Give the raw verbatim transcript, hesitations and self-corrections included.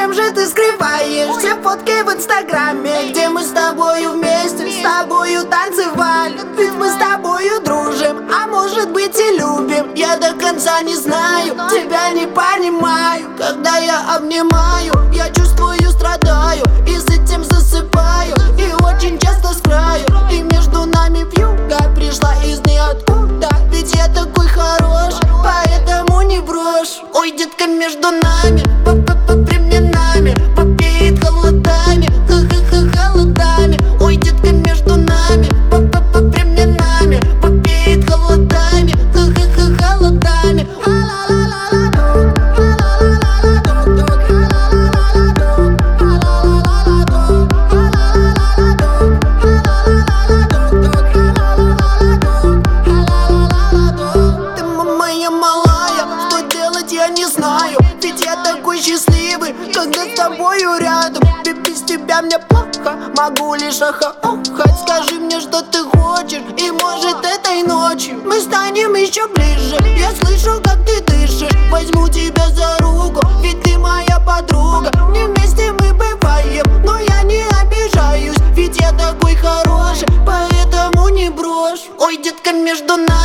Зачем же ты скрываешь все фотки в инстаграме, где мы с тобою вместе, с тобою танцевали? Ведь мы с тобою дружим, а может быть и любим. Я до конца не знаю, тебя не понимаю. Когда я обнимаю, я чувствую, страдаю, и с этим засыпаю, и очень часто с краю. И между нами вьюга пришла из ниоткуда. Ведь я такой хорош, поэтому не брошь. Ой, детка, между нами временами попеет холодами, ха-ха-ха, холодами. Ой, детка, между нами временами попеет холодами, ха-ха-ха, холодами. Ты моя малая, что делать я не знаю. Ведь я такой счастливый, когда с тобою рядом. Ведь без тебя мне плохо, могу лишь ахаохать. Скажи мне, что ты хочешь, и может этой ночью мы станем еще ближе. Я слышу, как ты дышишь, возьму тебя за руку, ведь ты моя подруга. Не вместе мы бываем, но я не обижаюсь, ведь я такой хороший, поэтому не брошь. Ой, детка, между нами